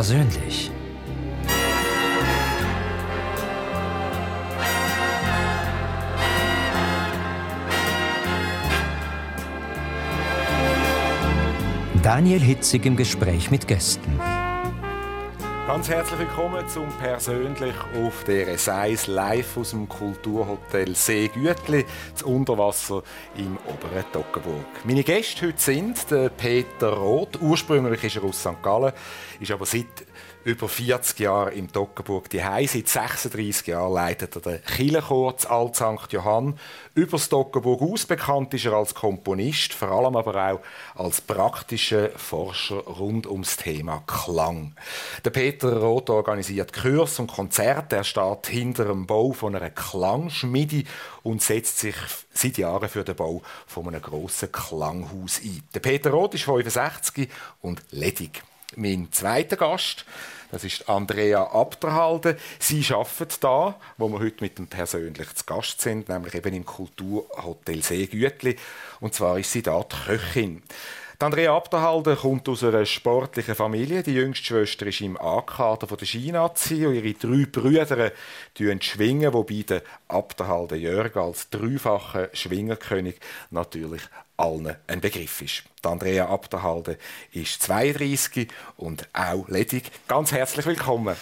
persönlich. Daniel Hitzig im Gespräch mit Gästen. Ganz herzlich willkommen zum «Persönlich» auf der S1 live aus dem Kulturhotel Seegütli, zu Unterwasser im oberen Toggenburg. Meine Gäste heute sind der Peter Roth. Ursprünglich ist er aus St. Gallen, ist aber seit über 40 Jahren im Toggenburg daheim. Seit 36 Jahren leitet er den Kirchenchor zu Alt St. Johann. Über das Toggenburg aus bekannt ist er als Komponist, vor allem aber auch als praktischer Forscher rund ums Thema Klang. Der Peter Roth organisiert Kurse und Konzerte. Er steht hinter dem Bau von einer Klangschmiede und setzt sich seit Jahren für den Bau von einem grossen Klanghaus ein. Der Peter Roth ist 65 und ledig. Mein zweiter Gast, das ist Andrea Abderhalden. Sie arbeitet da, wo wir heute mit dem persönlich zu Gast sind, nämlich eben im Kulturhotel Seegütli. Und zwar ist sie da die Köchin. Die Andrea Abderhalden kommt aus einer sportlichen Familie. Die jüngste Schwester ist im A-Kader der Skinazi und ihre 3 Brüder schwingen, wobei der Abderhalden Jörg als dreifacher Schwingerkönig natürlich allen ein Begriff ist. Die Andrea Abderhalden ist 32 und auch ledig. Ganz herzlich willkommen.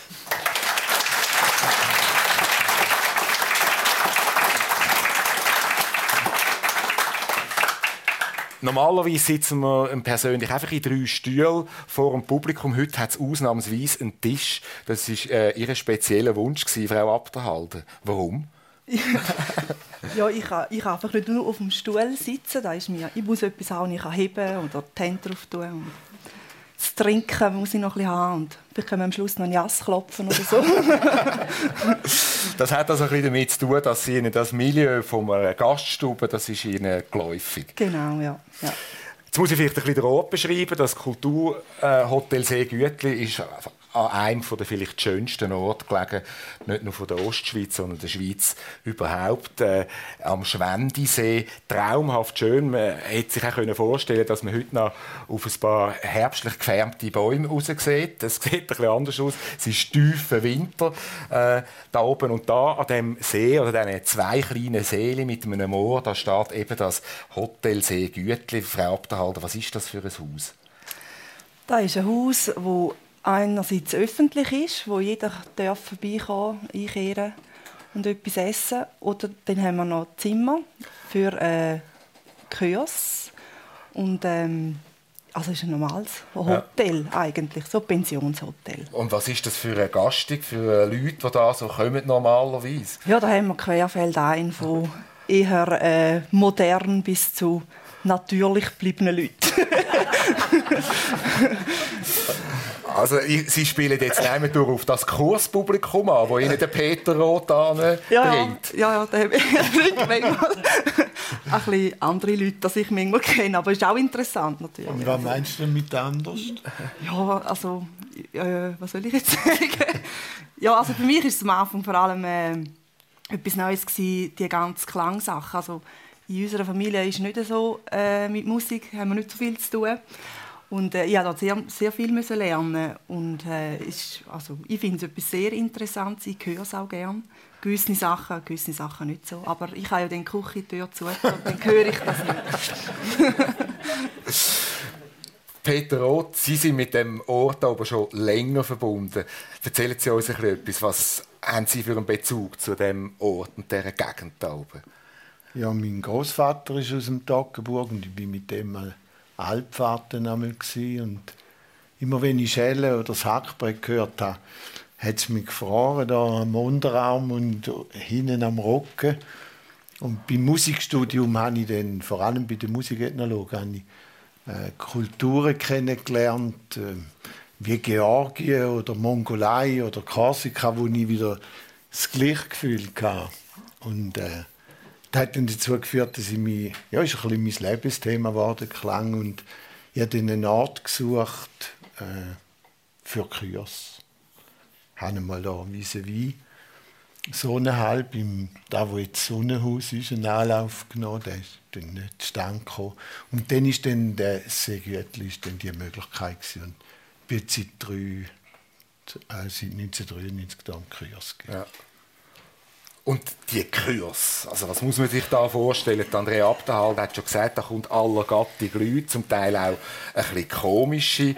Normalerweise sitzen wir persönlich einfach in 3 Stühlen vor dem Publikum. Heute hat es ausnahmsweise einen Tisch. Das war Ihr spezieller Wunsch, Frau Abderhalden. Warum? Ja, ich kann einfach nicht nur auf dem Stuhl sitzen. Da ist mir, ich muss etwas haben, ich kann heben oder die Hände drauf tun. Und das Trinken muss ich noch ein bisschen haben. Und vielleicht können wir am Schluss noch ein Jass klopfen oder so. Das hat also ein bisschen damit zu tun, dass Sie in das Milieu einer Gaststube, das ist Ihnen geläufig. Genau, ja. Jetzt muss ich vielleicht ein bisschen den Ort beschreiben. Das Kulturhotel Seegütli ist an einem der vielleicht schönsten Orte gelegen, nicht nur von der Ostschweiz, sondern der Schweiz überhaupt, am Schwendisee. Traumhaft schön. Man hätte sich auch vorstellen können, dass man heute noch auf ein paar herbstlich gefärbte Bäume raus sieht. Das sieht ein bisschen anders aus. Es ist tiefer Winter da oben. Und da an dem See, oder diesen 2 kleinen Seelen mit einem Moor, da steht eben das Hotel Seegütli. Frau Abderhalden, was ist das für ein Haus? Das ist ein Haus, das einerseits öffentlich ist, wo jeder vorbeikommen, einkehren und etwas essen. Oder dann haben wir noch Zimmer für Kurs. Und also es ist ein normales Hotel eigentlich, so ein Pensionshotel. Und was ist das für eine Gastung, für Leute, die da so kommen normalerweise? Ja, da haben wir querfeldein von eher modern bis zu natürlich gebliebenen Leuten. Also, Sie spielen jetzt nicht mehr auf das Kurspublikum an, das Ihnen der Peter Roth bringt? Ja, da habe ich manchmal ein bisschen andere Leute, die ich manchmal kenne. Aber es ist auch interessant natürlich. Und was meinst du damit anders? Ja, also, was soll ich jetzt sagen? Ja, also für mich war es am Anfang vor allem etwas Neues gewesen, die ganze Klangsache. Also, in unserer Familie ist nicht so, mit Musik haben wir nicht so viel zu tun. Und ich musste da sehr viel lernen. Und also, ich finde es etwas sehr Interessantes. Ich höre es auch gerne. Gewisse Sachen nicht so. Aber ich habe ja den Küchentür zu und dann höre ich das nicht. Peter Roth, Sie sind mit dem Ort aber schon länger verbunden. Erzählen Sie uns etwas. Was haben Sie für einen Bezug zu diesem Ort und dieser Gegend da oben? Ja, mein Großvater ist aus dem Toggenburg und ich bin mit dem mal Alpfahrten und immer wenn ich Schelle oder das Hackbrett gehört habe, hat es mich gefroren, da am Unterarm und hinten am Rücken. Und beim Musikstudium habe ich dann, vor allem bei den Musikethnologen, Kulturen kennengelernt, wie Georgien oder Mongolei oder Korsika, wo ich wieder das Gleichgefühl hatte. Und das hat dann dazu geführt, dass ich mich, ja, ist ein bisschen mein Lebensthema geworden, Klang, und ich habe dann einen Ort gesucht für Kurs. Ich habe mal da vis-à-vis Sonnenhalb, da wo jetzt das Sonnenhaus ist, einen Anlauf genommen, der ist dann nicht zustande gekommen. Und dann ist dann der Seegütli die Möglichkeit gewesen. Und ich bin seit seit 1993 da im Kurs gibt. Ja. Und die Kurs, also was muss man sich da vorstellen? Die Andrea Abderhalden hat schon gesagt, da kommt aller Gattung Leute, zum Teil auch ein bisschen komische.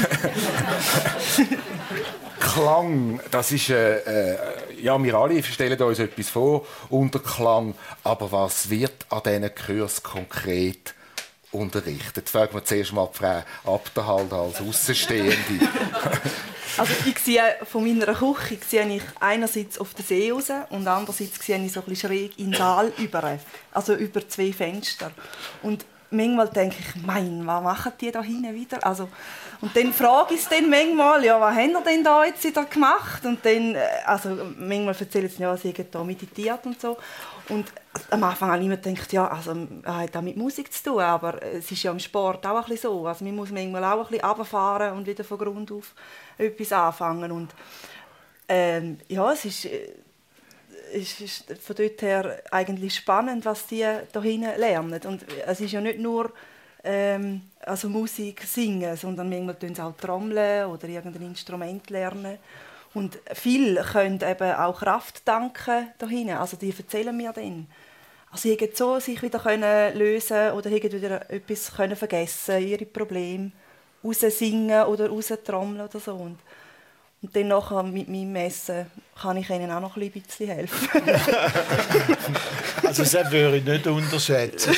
Klang, das ist, ja, wir alle stellen uns etwas vor unter Klang, aber was wird an diesen Kursen konkret unterrichtet? Fragen wir zuerst mal die Frau Abderhalden als Aussenstehende. Also ich sehe von meiner Küche sehe ich einerseits auf den See raus und andererseits sehe ich so ein bisschen schräg in den Saal über, also über 2 Fenster. Und manchmal denke ich, was machen die da hinten wieder? Also, und dann frage ich es dann manchmal, ja, was haben wir denn da jetzt wieder gemacht? Und dann, also manchmal erzählen sie, ja, sie haben da meditiert und so. Und am Anfang habe ich immer gedacht, ja, also, hat das mit Musik zu tun, aber es ist ja im Sport auch ein bisschen so. Also man muss manchmal auch ein bisschen runterfahren und wieder von Grund auf etwas anfangen. Und ja, es ist von dort her eigentlich spannend, was die da hinten lernen. Und es ist ja nicht nur also Musik singen, sondern manchmal lernen sie auch trommeln oder irgendein Instrument lernen. Und viele können eben auch Kraft danken da hinten. Also die erzählen mir dann. Also sie hätten so sich wieder lösen oder hätten wieder etwas vergessen, ihre Probleme raussingen oder raustrommeln oder so. Und dann nachher mit meinem Essen kann ich ihnen auch noch ein bisschen helfen. Also das würde ich nicht unterschätzen.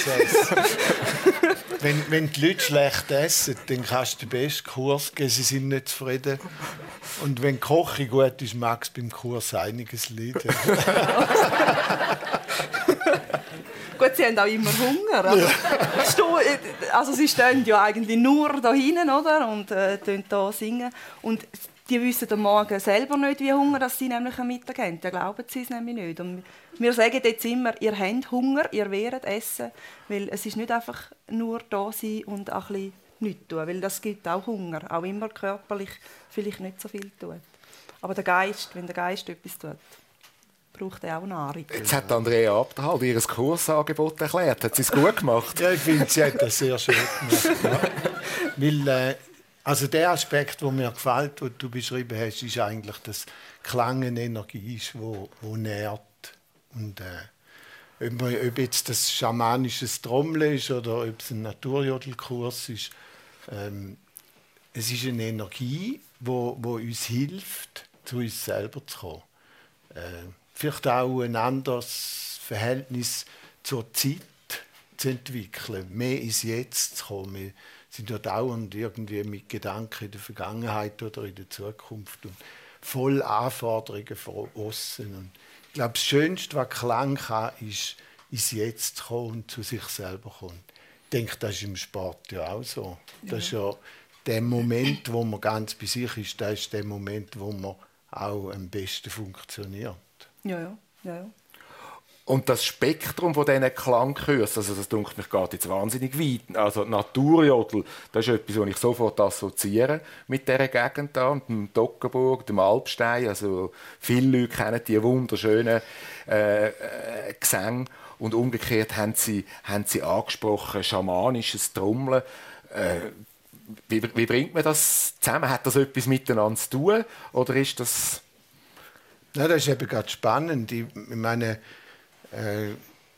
Wenn die Leute schlecht essen, dann kannst du den besten Kurs geben, sie sind nicht zufrieden. Und wenn die Küche gut ist, magst du beim Kurs einiges leiden. Gut, sie haben auch immer Hunger. Also sie stehen ja eigentlich nur da hinten, oder? Und hier singen. Und die wissen am Morgen selber nicht, wie Hunger dass sie nämlich am Mittag haben. Da glauben sie es nämlich nicht. Und wir sagen jetzt immer, ihr habt Hunger, ihr werdet essen. Weil es ist nicht einfach nur da sein und ein bisschen nichts tun. Weil das gibt auch Hunger. Auch immer körperlich vielleicht nicht so viel tut. Aber der Geist, wenn der Geist etwas tut, braucht er auch Nahrung. Jetzt hat Andrea Abderhalden ihr Kursangebot erklärt. Hat sie es gut gemacht? Ja, ich finde, sie hat das sehr schön gemacht. Ja. Weil, also der Aspekt, der mir gefällt, den du beschrieben hast, ist eigentlich, dass Klang eine Energie ist, die nährt. Und ob jetzt das schamanisches Trommeln ist oder ob es ein Naturjodelkurs ist, es ist eine Energie, die uns hilft, zu uns selber zu kommen. Vielleicht auch ein anderes Verhältnis zur Zeit zu entwickeln, mehr ins Jetzt zu kommen. Wir sind ja dauernd irgendwie mit Gedanken in der Vergangenheit oder in der Zukunft und voll Anforderungen von außen. Und ich glaube, das Schönste, was Klang kann, ist ins Jetzt zu kommen und zu sich selber kommen. Ich denke, das ist im Sport ja auch so. Das ist ja der Moment, wo man ganz bei sich ist, das ist der Moment, wo man auch am besten funktioniert. Ja. Und das Spektrum von diesen Klangkursen, also das denke ich, geht jetzt wahnsinnig weit. Also Naturjodel, das ist etwas, was ich sofort assoziiere mit dieser Gegend da, mit dem Toggenburg, dem Alpstein. Also viele Leute kennen die wunderschönen Gesänge. Und umgekehrt haben sie angesprochen, schamanisches Trommeln. Wie bringt man das zusammen? Hat das etwas miteinander zu tun? Oder ist das... Ja, das ist eben gerade spannend. Ich meine, die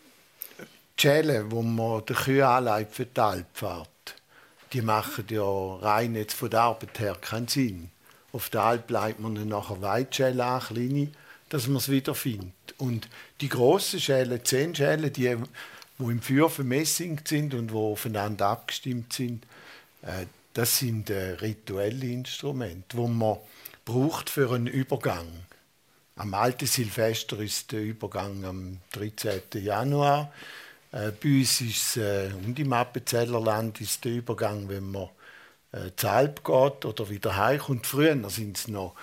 Schäle, wo man den Kühe anlegt für die Alpfahrt, die machen ja rein jetzt von der Arbeit her keinen Sinn. Auf der Alp legt man dann nachher Weitschäle an, kleine, dass man es wieder findet. Und die grossen Schäle, 10 Schäle, die im Feuer vermessing sind und die aufeinander abgestimmt sind, das sind rituelle Instrumente, die man braucht für einen Übergang. Am alten Silvester ist der Übergang am 13. Januar. Bei uns ist es und im Appenzellerland ist der Übergang, wenn man zur Alp geht oder wieder heimkommt. Früher sind es noch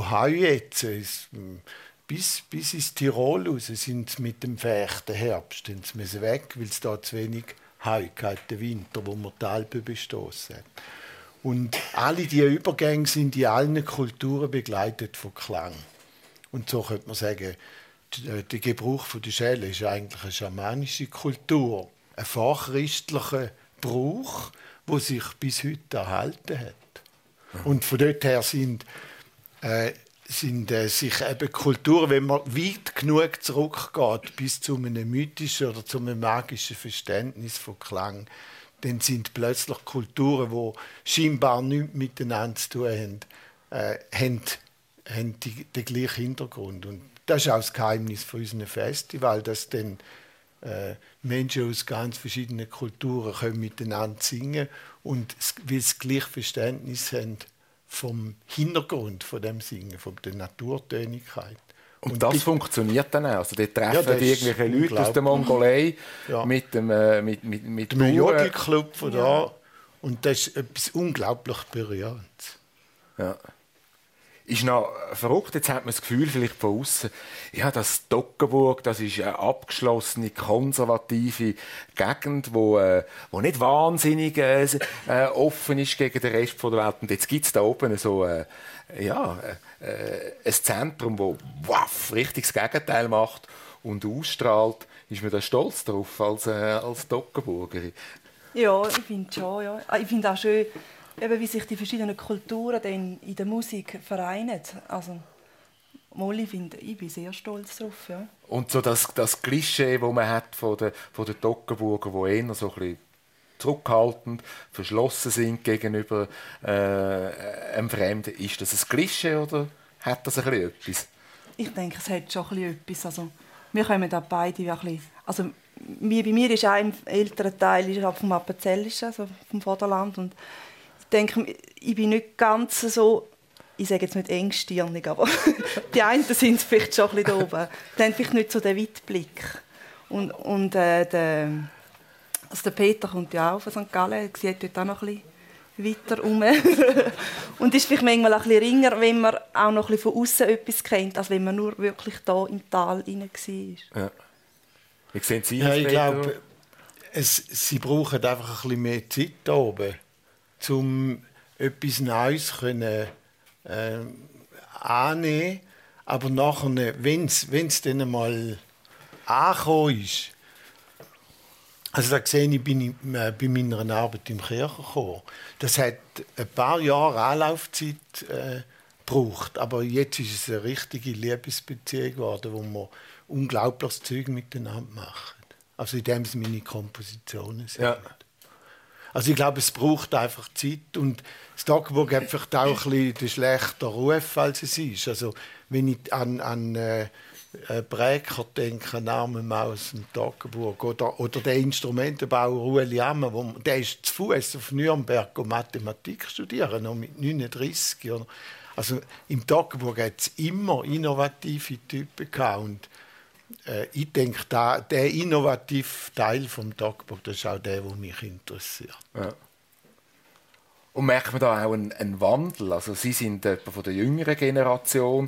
heuen bis ins Tirol raus sind sie mit dem fechten Herbst. Dann müssen sie weg, weil es da zu wenig Heu hat, den Winter, wo man die Alpen bestoßen hat. Und alle diese Übergänge sind in allen Kulturen begleitet von Klang. Und so könnte man sagen, der Gebrauch der Schäle ist eigentlich eine schamanische Kultur, ein vorchristlicher Brauch, der sich bis heute erhalten hat. Und von dort her sind sind sich eben Kulturen, wenn man weit genug zurückgeht bis zu einem mythischen oder zu einem magischen Verständnis von Klang, dann sind plötzlich Kulturen, die scheinbar nichts miteinander zu tun haben den gleichen Hintergrund. Und das ist auch das Geheimnis von unserem Festival, dass dann Menschen aus ganz verschiedenen Kulturen können miteinander singen und weil sie das gleiche Verständnis haben vom Hintergrund von dem Singen, von der Naturtönigkeit. Und das funktioniert dann auch. Also, dort treffen irgendwelche Leute aus der Mongolei mit dem Jodelclub von da. Und das ist etwas unglaublich Berührendes. Ja. Ist noch verrückt, jetzt hat man das Gefühl, vielleicht von außen, ja, das Toggenburg, das ist eine abgeschlossene, konservative Gegend, wo nicht wahnsinnig offen ist gegen den Rest der Welt. Und jetzt gibt es da oben so ein Zentrum, das richtig das Gegenteil macht und ausstrahlt. Ist man da stolz darauf als Toggenburgerin? Ja, ich finde schon. Ja. Ich finde auch schön, eben, wie sich die verschiedenen Kulturen dann in der Musik vereinen. Also, ich bin sehr stolz darauf. Ja. Und so das Klischee, das man hat von den Toggenburger, die eher so ein bisschen zurückhaltend, verschlossen sind gegenüber einem Fremden, ist das ein Klischee oder hat das ein bisschen etwas? Ich denke, es hat schon ein bisschen etwas. Also, wir kommen da beide ein bisschen... Also, bei mir ist ein älterer Teil vom Appenzellischen, also vom Vaterland. Und ich denke, ich bin nicht ganz so, ich sage jetzt nicht engstirnig, aber die einen sind vielleicht schon ein bisschen da oben. Die haben vielleicht nicht so den Weitblick. Und der Peter kommt ja auch von St. Gallen, er sieht dort auch noch ein bisschen weiter rum. Und ist vielleicht manchmal ein bisschen ringer, wenn man auch noch ein bisschen von außen etwas kennt, als wenn man nur wirklich da im Tal rein war. Ja. Wie sehen Sie das? Ja, ich glaube, sie brauchen einfach ein bisschen mehr Zeit hier oben, um etwas Neues annehmen. Aber nachher, wenn es dann einmal angekommen ist, also da sehe ich, bin ich bei meiner Arbeit im Kirchenchor. Das hat ein paar Jahre Anlaufzeit gebraucht, aber jetzt ist es eine richtige Liebesbeziehung geworden, wo wir unglaubliches Zeug miteinander machen. Also in dem es meine Kompositionen sind. Ja. Also ich glaube, es braucht einfach Zeit und das Toggenburg hat vielleicht auch ein bisschen den schlechten Ruf, als es ist. Also wenn ich an Breker denke, an Armen aus dem Toggenburg oder den Instrumentenbauer Ueli Ammer, der ist zu Fuß auf Nürnberg Mathematik studieren, noch mit 39. Also im Toggenburg hat es immer innovative Typen gehabt und ich denke, der innovative Teil des Toggenburg, das ist auch der mich interessiert. Ja. Und merkt man da auch einen Wandel? Also Sie sind von der jüngeren Generation,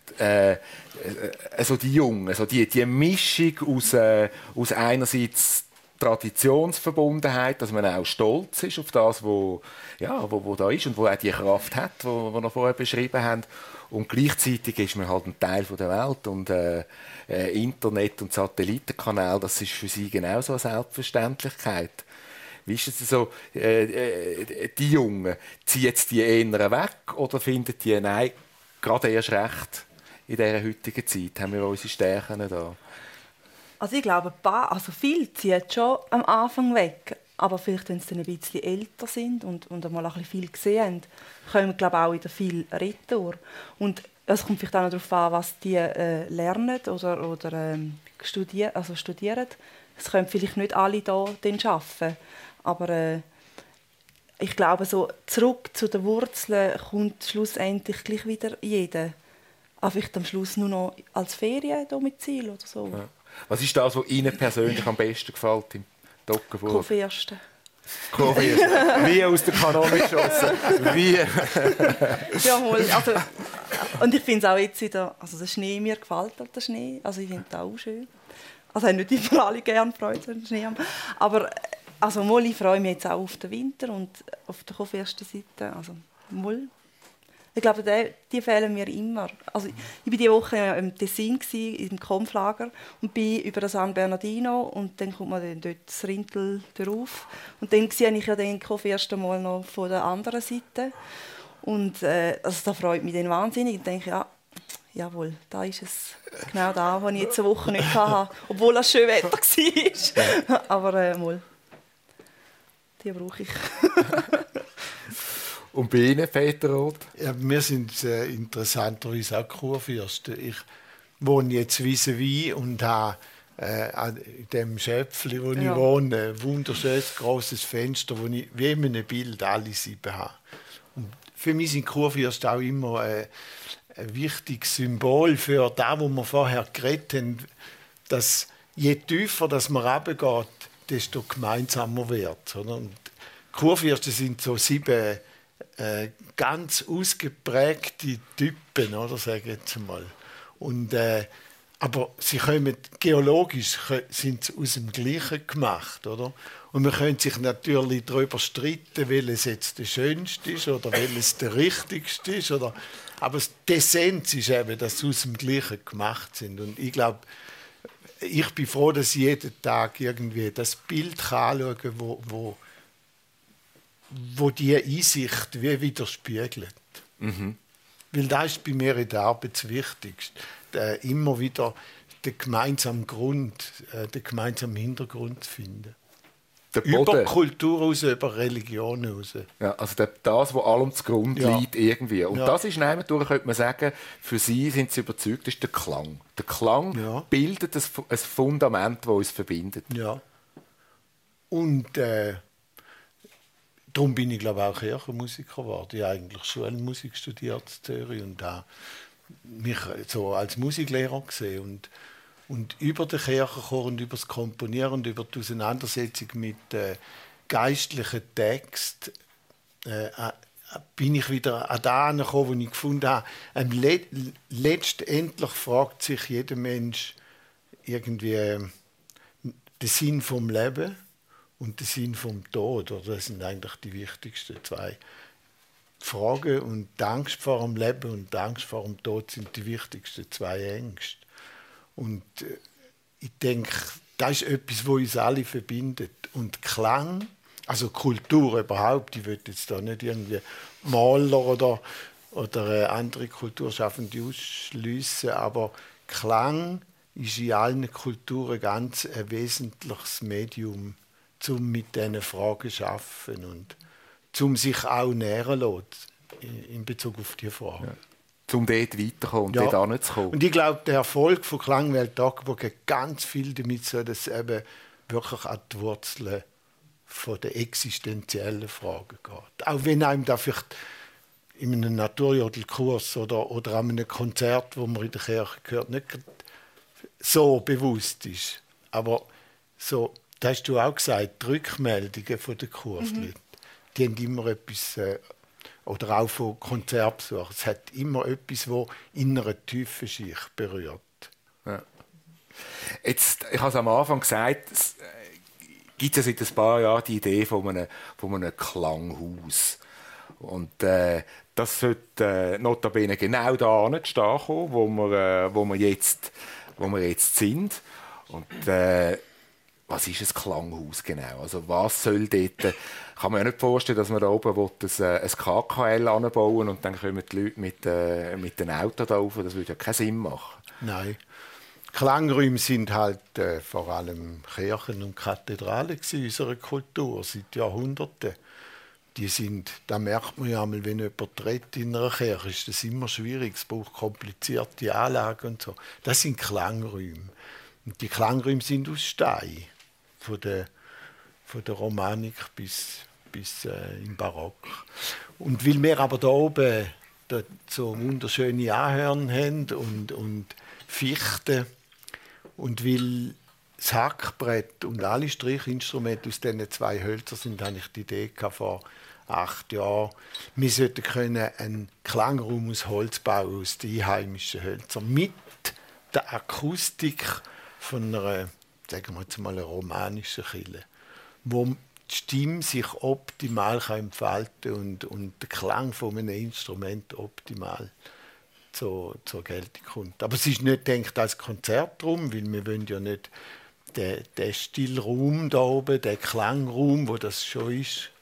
also die Jungen, also die Mischung aus einerseits Traditionsverbundenheit, dass man auch stolz ist auf das, wo da ist und wo auch die Kraft hat, die wir vorher beschrieben haben. Und gleichzeitig ist man halt ein Teil der Welt und Internet und Satellitenkanal, das ist für sie genauso eine Selbstverständlichkeit. Wie ist es so, die Jungen, ziehen jetzt die eher weg oder finden die, nein, gerade erst recht in dieser heutigen Zeit, haben wir unsere Stärken da? Also ich glaube, viele ziehen schon am Anfang weg, aber vielleicht, wenn sie dann ein bisschen älter sind und einmal ein bisschen viel gesehen haben, kommen, glaube ich, auch wieder viel Retour. Und es kommt vielleicht auch noch darauf an, was die lernen oder studieren. Es können vielleicht nicht alle hier arbeiten, aber ich glaube, so zurück zu den Wurzeln kommt schlussendlich gleich wieder jeder. Aber vielleicht am Schluss nur noch als Feriendomizil oder so. Ja. Was ist das, was Ihnen persönlich am besten gefällt im Toggenburg? Kurfürsten. Wie aus der Kanone geschossen. Wie? Ja, mal. Also, und ich finde es auch jetzt wieder, also der Schnee, mir gefällt der Schnee. Also ich finde es auch schön. Also haben nicht immer alle gerne Freude an Schnee haben. Aber also mal, ich freue mich jetzt auch auf den Winter und auf der Kurfürstenseite. Also mal. Ich glaube, die fehlen mir immer. Also, ich war diese Woche im Tessin, im Konflager, und bin über das San Bernardino und dann kommt man dann dort das Rintel drauf. Und dann sehe ich ja den Kurfürsten mal noch von der anderen Seite. Und also, das freut mich dann wahnsinnig. Ich denke, ja, jawohl, da ist es. Genau da, wo ich jetzt eine Woche nicht hatte, obwohl es schön Wetter war. Aber mal, die brauche ich. Und bei Ihnen, Peter Roth? Ja, wir sind interessanterweise auch Kurfürsten. Ich wohne jetzt vis-à-vis und habe in dem Schöpfli, wo ich wohne, ein wunderschönes, grosses Fenster, wo ich wie in einem Bild alle 7 habe. Und für mich sind Kurfürsten auch immer ein wichtiges Symbol für das, was wir vorher geredet haben, dass je tiefer dass man runtergeht, desto gemeinsamer wird es. Und Kurfürsten sind so 7 ganz ausgeprägte Typen, oder, sage ich jetzt mal. Und, aber sie kommen, geologisch sind sie aus dem Gleichen gemacht, oder? Und man könnte sich natürlich darüber streiten, welches jetzt der schönste ist oder welches der richtigste ist. Oder, aber die Essenz ist eben, dass sie aus dem Gleichen gemacht sind. Und ich glaube, ich bin froh, dass ich jeden Tag irgendwie das Bild anschauen kann, wo diese Einsicht wie widerspiegelt. Mhm. Weil das ist bei mir in der Arbeit das Wichtigste. Immer wieder den gemeinsamen Grund, den gemeinsamen Hintergrund zu finden. Über Kultur raus, über Religion raus. Ja, also das, was allem zugrunde liegt, irgendwie. Und das ist durch, könnte man sagen, für Sie sind Sie überzeugt, ist der Klang. Der Klang bildet ein Fundament, das uns verbindet. Ja. Und darum bin ich, glaube ich, auch Kirchenmusiker geworden. Ich habe eigentlich Schulmusik studiert in Zürich und da mich so als Musiklehrer gesehen. Und über den Kirchenchor und über das Komponieren und über die Auseinandersetzung mit geistlichen Texten bin ich wieder an das angekommen, wo ich gefunden habe, letztendlich fragt sich jeder Mensch irgendwie den Sinn vom Leben und den Sinn vom Tod. Oder das sind eigentlich die wichtigsten 2 Fragen. Und die Angst vor dem Leben und die Angst vor dem Tod sind die wichtigsten 2 Ängste. Und ich denke, das ist etwas, das uns alle verbindet. Und Klang, also Kultur überhaupt, ich will jetzt da nicht irgendwie Maler oder andere Kulturschaffende ausschliessen, aber Klang ist in allen Kulturen ganz ein wesentliches Medium, um mit diesen Fragen zu arbeiten und um sich auch nähren zu lassen in Bezug auf diese Fragen. Ja. Um dort weiterzukommen und dort hinzukommen. Und ich glaube, der Erfolg von Klangwelt Toggenburg hat ganz viel damit zu tun, dass es eben wirklich an die Wurzeln der existenziellen Fragen geht. Auch wenn einem da vielleicht in einem Naturjodelkurs oder an einem Konzert, wo man in der Kirche gehört, nicht so bewusst ist. Aber so, das hast du auch gesagt, die Rückmeldungen von den Kursleuten, die haben immer etwas... oder auch von Konzertbesuchern. Es hat immer etwas, das in einer tiefen Schicht berührt. Ja. Jetzt, ich habe es am Anfang gesagt, es gibt ja seit ein paar Jahren die Idee von einem Klanghaus. Und das sollte notabene genau da stehen kommen, wo wir jetzt sind. Und was ist ein Klanghaus genau? Also was soll dort... Kann man ja nicht vorstellen, dass man da oben ein KKL anbauen und dann kommen die Leute mit den Autos da rauf. Das würde ja keinen Sinn machen. Nein. Klangräume sind halt vor allem Kirchen und Kathedralen in unserer Kultur seit Jahrhunderten. Da merkt man ja einmal, wenn jemand tritt in einer Kirche, ist das immer schwierig. Es braucht komplizierte Anlagen und so. Das sind Klangräume. Und die Klangräume sind aus Stein. Von der Romanik bis im Barock. Und weil wir aber da oben so wunderschöne Ahorn haben und Fichten und weil das Hackbrett und alle Strichinstrumente aus diesen 2 Hölzern sind, habe ich die Idee vor 8 Jahren, wir sollten einen Klangraum aus Holz bauen, aus den einheimischen Hölzern, mit der Akustik von einer, sagen wir jetzt mal, einer romanischen Kirche, wo die Stimme sich optimal entfalten kann und der Klang von einem Instrument optimal zur Geltung kommt. Aber es ist nicht gedacht als Konzertraum, weil wir wollen ja nicht den Stillraum da oben, den Klangraum, wo das schon ist,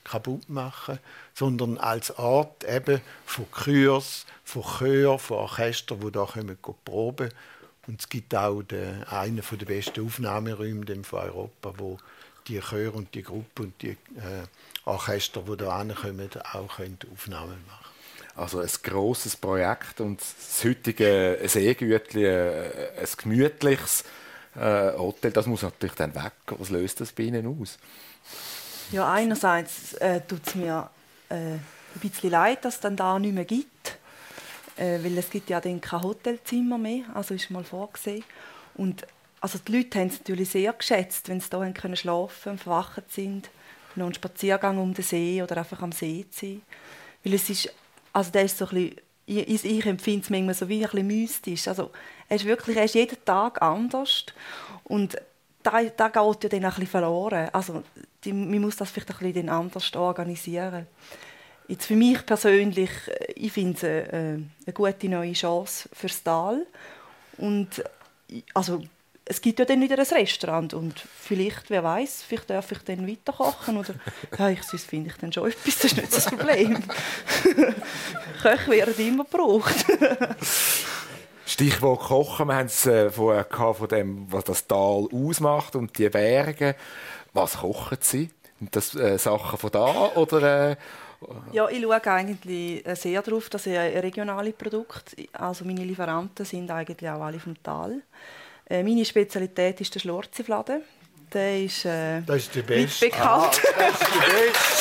kaputt machen, sondern als Ort eben von Chörs, von Chören, von Orchestern, die da kommen proben. Und es gibt auch einen der besten Aufnahmeräume von Europa, wo die Chöre und die Gruppe und die Orchester, die hier hinkommen, auch Aufnahmen machen können. Also ein grosses Projekt und das heutige Seegütli, ein gemütliches Hotel, das muss natürlich dann weg. Was löst das bei Ihnen aus? Ja, einerseits tut es mir ein bisschen leid, dass es dann da nicht mehr gibt. Weil es gibt ja dann kein Hotelzimmer mehr, also ist mal vorgesehen. Und also die Leute haben es natürlich sehr geschätzt, wenn sie hier schlafen können, verwacht sind, noch einen Spaziergang um den See oder einfach am See zu sein. Weil es ist, also der ist so ein bisschen, ich empfinde es manchmal so wie ein bisschen mystisch. Also er ist jeden Tag anders und da geht ja dann ein bisschen verloren. Also man muss das vielleicht ein bisschen anders organisieren. Jetzt für mich persönlich, ich finde es eine gute neue Chance fürs Tal. Und also, es gibt ja dann wieder ein Restaurant und vielleicht, wer weiß, vielleicht darf ich dann weiter kochen oder ja, sonst finde ich dann schon etwas, das ist nicht das Problem. Köche werden immer gebraucht. Stichwort Kochen, wir haben es vorher von dem, was das Tal ausmacht und die Berge. Was kochen Sie? Sind das Sachen von da oder Ja, ich schaue eigentlich sehr darauf, dass ich regionale Produkte, also meine Lieferanten sind eigentlich auch alle vom Tal. Meine Spezialität ist der Schlorzifladen. Der ist, das ist der Beste. Bekannt. Das ist der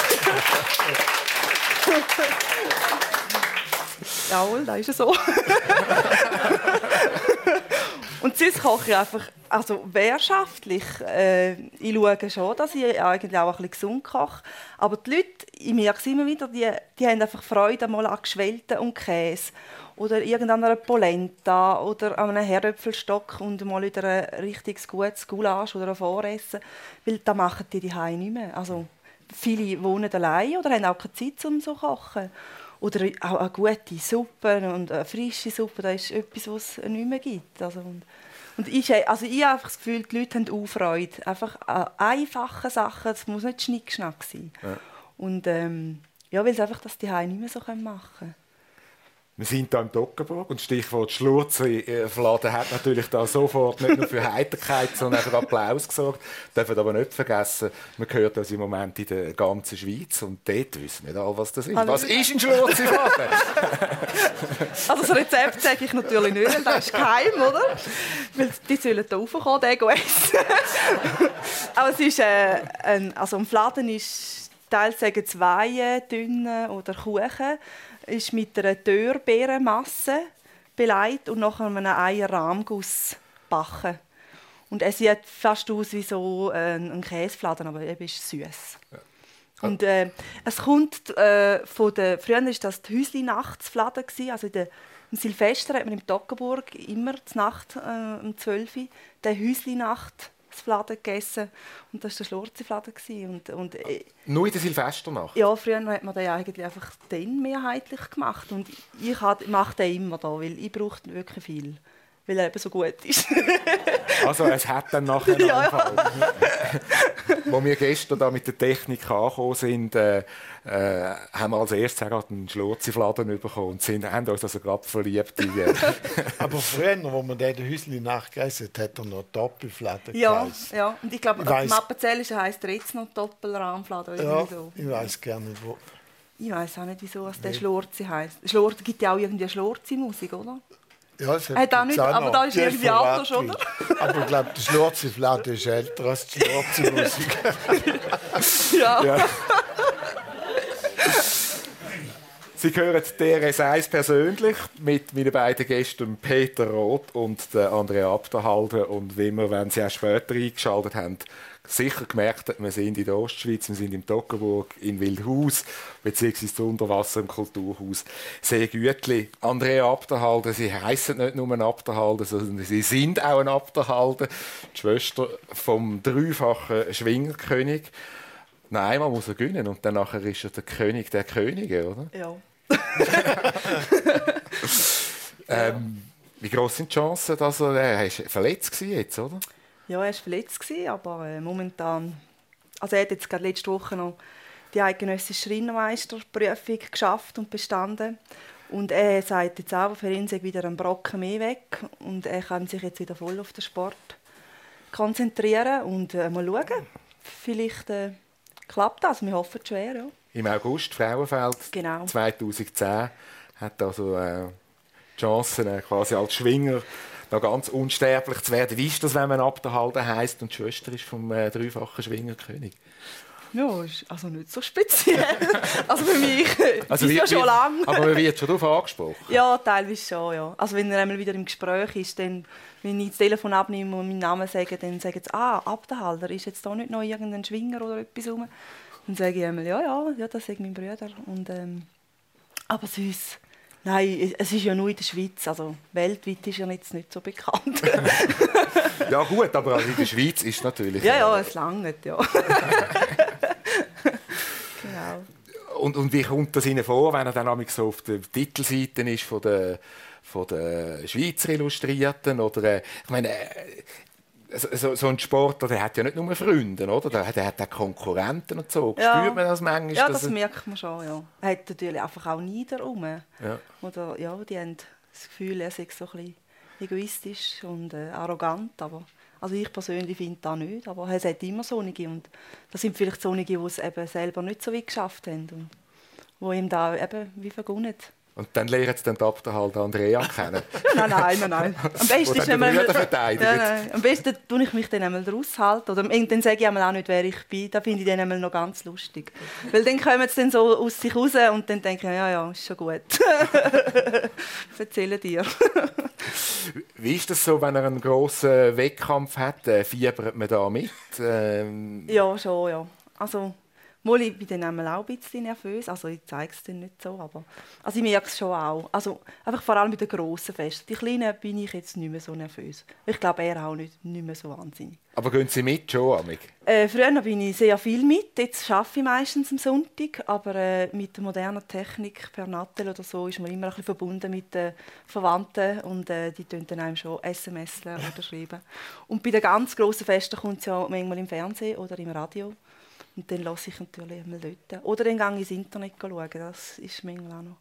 Beste. Jawohl, das ist so. Und sonst koche ich einfach also wirtschaftlich. Ich schaue schon, dass ich eigentlich auch ein bisschen gesund koche. Aber die Leute, ich merke es immer wieder, die haben einfach Freude mal an Geschwellten und Käse. Oder irgendeiner Polenta oder an einem Herdöpfelstock und mal wieder ein richtig gutes Gulasch oder ein Voressen. Weil das machen die daheim nicht mehr. Also, viele wohnen allein oder haben auch keine Zeit, um so zu kochen. Oder auch eine gute Suppe und eine frische Suppe, das ist etwas, was es nicht mehr gibt. Und ich habe einfach das Gefühl, die Leute haben auch Freude. Einfach an einfachen Sachen, es muss nicht Schnickschnack sein. Ja. Und ja, weil sie einfach das daheim nicht mehr so machen können. Wir sind hier im Toggenburg und Stichwort Schlurzifladen hat natürlich da sofort nicht nur für Heiterkeit, sondern auch für Applaus gesorgt. Wir dürfen aber nicht vergessen, man hört das im Moment in der ganzen Schweiz und dort wissen nicht alle, was das ist. Was ist ein Schlurzifladen? Also das Rezept sage ich natürlich nicht, weil das ist geheim, oder? Weil die sollen hier raufkommen, den essen. Aber es ist also ein Fladen ist teils sagen zwei dünne oder Kuchen, ist mit einer Dörrbeerenmasse beleidigt und nachher einem Eierrahmguss backen. Und es sieht fast aus wie so ein Käsefladen, aber eben ist süß. Ja. Und es kommt von der, früher war das die Häusli-Nachtsfladen, also im Silvester hat man im Toggenburg immer zur Nacht um 12 Uhr den Häusli-Nacht-Fladen gegessen und das war der Schlorzifladen. Nur in der Silvesternacht? Ja, früher hat man den eigentlich einfach dann mehrheitlich gemacht und ich mache den immer da, weil ich brauche wirklich viel, weil er eben so gut ist. Also es hat dann nachher einen Anfall. Ja. Als wir gestern da mit der Technik angekommen sind, haben wir als erstes einen Schlurzifladen bekommen und haben uns also gerade verliebt. Aber früher, als man den Häusli nachgegessen hat, hat er noch Doppelfladen geheißen. Ja, und ich glaube, im Appenzellische heisst er jetzt noch Doppelrahmfladen. Ja, so. Ich weiß gar nicht, wo. Ich weiß auch nicht, wieso der Schlurzi heisst. Schlurzi gibt ja auch irgendwie eine Schlurzi-Musik, oder? Ja, es hat auch nicht, aber da ist irgendwie anders, oder? Aber ich glaube, der Schlurzifladen ist älter als die Schlurzi-Musik. Ja. Sie hören DRS1 persönlich mit meinen beiden Gästen Peter Roth und Andrea Abderhalden. Und wie wir, wenn Sie auch später eingeschaltet haben, sicher gemerkt haben, wir sind in der Ostschweiz, wir sind im Toggenburg, in Wildhaus, beziehungsweise unter Wasser im Kulturhaus Seegütli. Andrea Abderhalden, Sie heissen nicht nur ein Abderhalden, sondern Sie sind auch ein Abderhalden, die Schwester vom dreifachen Schwingerkönig. Nein, man muss er gewinnen und dann nachher ist er der König der Könige, oder? Ja. Wie gross sind die Chancen, dass er verletzt war jetzt, oder? Ja, er war verletzt, aber momentan... Also er hat jetzt gerade letzte Woche noch die eidgenössische Schreinermeisterprüfung geschafft und bestanden. Und er sagt jetzt auch, für ihn sei wieder ein Brocken mehr weg. Und er kann sich jetzt wieder voll auf den Sport konzentrieren und mal schauen. Vielleicht klappt das, wir hoffen es schwer. Ja. Im August, Frauenfeld, genau. 2010, hat also die Chance, quasi als Schwinger noch ganz unsterblich zu werden. Wie ist das, wenn man Abderhalden heisst und die Schwester ist vom dreifachen Schwingerkönig? Ja, ist also nicht so speziell. Also für mich also ist ja schon lange. Aber man wird schon darauf angesprochen? Ja, teilweise schon, ja. Also wenn er einmal wieder im Gespräch ist, dann, wenn ich das Telefon abnehme und meinen Namen sage, dann sagen sie, Abderhalder, ist jetzt da nicht noch irgendein Schwinger oder etwas rum? Dann sage ich einmal, ja, das ist mein Bruder. Und, aber sonst, nein, es ist ja nur in der Schweiz, also weltweit ist er jetzt nicht so bekannt. Ja gut, aber also in der Schweiz ist es natürlich... Ja, es langt, ja. Genau. Und wie kommt das Ihnen vor, wenn er dann so auf der Titelseite ist von der Schweizer Illustrierten? Oder, ich meine, so ein Sportler, der hat ja nicht nur Freunde, oder? Der hat auch Konkurrenten und so. Ja. Spürt man das manchmal? Ja, das merkt man schon, ja. Er hat natürlich einfach auch Neider rum. Ja. Oder, ja, die haben das Gefühl, er sei so ein bisschen egoistisch und arrogant, aber also ich persönlich finde das nicht, aber er hat immer solche und das sind vielleicht solche, die es eben selber nicht so weit geschafft haben und die ihm da eben wie vergunnen. Und dann lernen sie den Abderhalt Andrea kennen. Nein. Am besten ist, wenn man am besten tue ich mich dann einmal raushalten. Oder dann sage ich einmal auch nicht, wer ich bin. Das finde ich dann einmal noch ganz lustig. Weil dann kommen sie dann so aus sich raus und dann denke ich, ja, ist schon gut. Erzähle dir. Wie ist das so, wenn er einen grossen Wettkampf hat? Fiebert man da mit? Ja, schon, ja. Also, ich bin dann auch ein bisschen nervös. Also ich zeige es dann nicht so, aber also ich merke es schon auch. Also einfach vor allem bei den grossen Festen. Die kleinen bin ich jetzt nicht mehr so nervös. Ich glaube, er auch nicht mehr so wahnsinnig. Aber gehen Sie mit schon, Amig? Früher bin ich sehr viel mit. Jetzt arbeite ich meistens am Sonntag. Aber mit der modernen Technik per Nattel oder so ist man immer ein bisschen verbunden mit den Verwandten. Und die tun dann einem schon SMS oder schreiben. Und bei den ganz grossen Festen kommt es ja manchmal im Fernsehen oder im Radio. Und dann lasse ich natürlich einmal dort. Oder dann gehe ich ins Internet schauen. Das ist manchmal auch noch.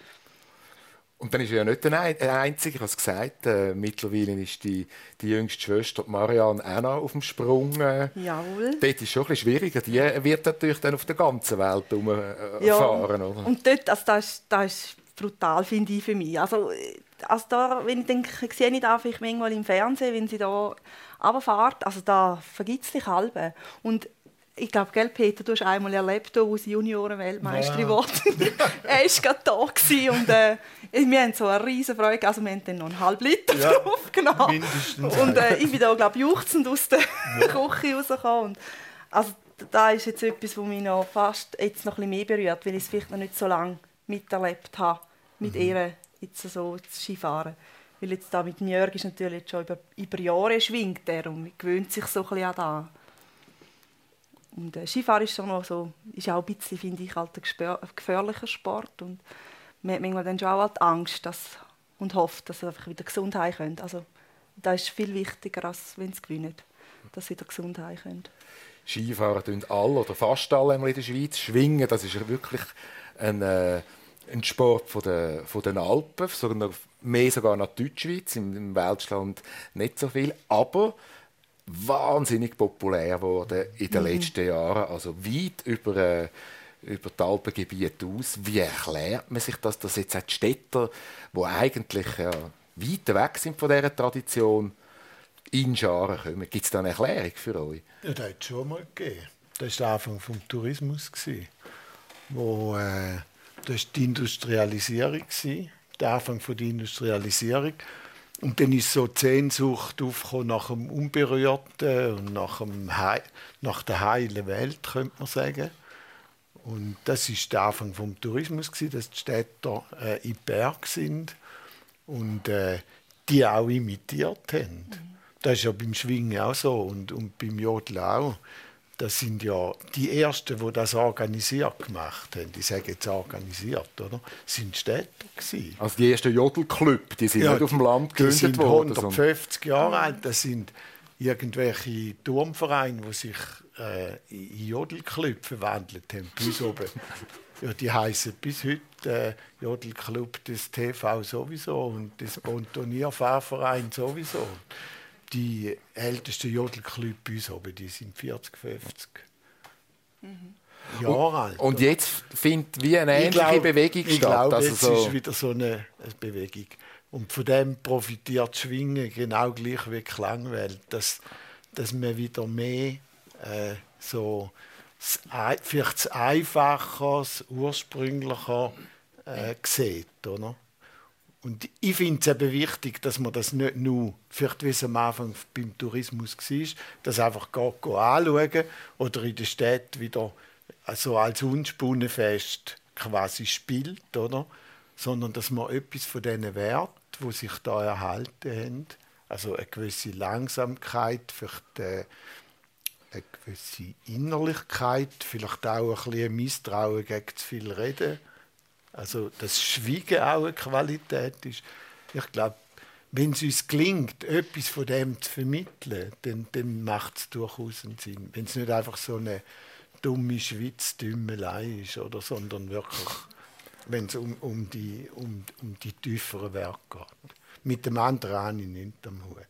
Und dann ist er ja nicht der Einzige. Ich habe es gesagt, mittlerweile ist die jüngste Schwester Marianne Anna auf dem Sprung. Jawohl. Dort ist es schon ein bisschen schwieriger. Die wird natürlich dann auf der ganzen Welt herumfahren. Ja. Oder? Und dort, also das ist brutal, finde ich, für mich. Also da, wenn ich denke, ich sehe nicht einfach manchmal im Fernsehen, wenn sie da runterfährt, also da vergibt es dich halb. Und ich glaube, Peter, du hast einmal erlebt, wo sie Junioren-Weltmeisterin geworden ist. Er war gerade da und wir hatten so eine riesen Freude. Also wir haben dann noch einen halben Liter draufgenommen. Und ich bin da, glaube ich, juchzend aus der Küche rausgekommen. Und, also da ist jetzt etwas, was mich noch fast jetzt noch ein bisschen mehr berührt, weil ich es vielleicht noch nicht so lange miterlebt habe, mit ihr jetzt so zu Skifahren. Weil jetzt da mit Jörg ist natürlich jetzt schon über Jahre schwingt er und man gewöhnt sich so ein bisschen an das. Und Skifahren ist schon noch so, ist auch ein bisschen, finde ich, halt ein gefährlicher Sport. Und man hat manchmal dann schon auch halt Angst und hofft, dass sie einfach wieder gesund heimkommen. Also das ist viel wichtiger, als wenn sie gewinnen, dass sie wieder gesund heimkommen. Skifahren tun alle oder fast alle in der Schweiz. Schwingen, das ist wirklich ein Sport von den Alpen, mehr sogar nach Deutschschweiz, im Weltschland nicht so viel. Aber wahnsinnig populär geworden in den letzten Jahren, also weit über die Alpengebiete aus. Wie erklärt man sich das, dass jetzt auch die Städter, die eigentlich weit weg sind von dieser Tradition, in Scharen kommen? Gibt es da eine Erklärung für euch? Ja, das hat es schon mal gegeben. Das war der Anfang des Tourismus, wo das war die Industrialisierung, der Anfang der Industrialisierung. Und dann ist so die Sehnsucht aufgekommen nach dem Unberührten und nach der heilen Welt, könnte man sagen. Und das war der Anfang des Tourismus, dass die Städter in den Berg sind und die auch imitiert haben. Das ist ja beim Schwingen auch so und beim Jodeln auch. Das sind ja die Ersten, die das organisiert gemacht haben. Ich sage jetzt organisiert, oder? Das waren Städter gewesen. Also die ersten Jodelclubs, die sind nicht auf dem Land gegründet worden. Die sind 150 Jahre alt. Das sind irgendwelche Turmvereine, die sich in Jodelclub verwandelt haben. Bis oben. Ja, die heißen bis heute Jodelclub des TV sowieso und des Pontonierfahrverein sowieso. Die ältesten Jodelclub bis oben, die sind 40, 50 Jahre alt. Und jetzt findet wie eine ähnliche Bewegung statt. Ich glaube, also jetzt so ist wieder so eine Bewegung. Und von dem profitiert Schwingen genau gleich wie die Klangwelt, dass man wieder mehr vielleicht das Einfache, das Ursprüngliche sieht. Oder? Und ich finde es eben wichtig, dass man das nicht nur, vielleicht wie es am Anfang beim Tourismus war, das einfach anschauen oder in der Stadt wieder also als Unspunnenfest quasi spielt, oder? Sondern dass man etwas von diesen Werten, die sich da erhalten haben, also eine gewisse Langsamkeit, vielleicht eine gewisse Innerlichkeit, vielleicht auch ein bisschen Misstrauen gegen zu viel Reden, also dass Schweigen auch eine Qualität ist. Ich glaube, wenn es uns gelingt, etwas von dem zu vermitteln, dann macht es durchaus einen Sinn. Wenn es nicht einfach so eine dumme Schwitzdümmelei ist, oder, sondern wirklich, wenn es um die tieferen Werke geht. Mit dem anderen habe ich nichts am Hut.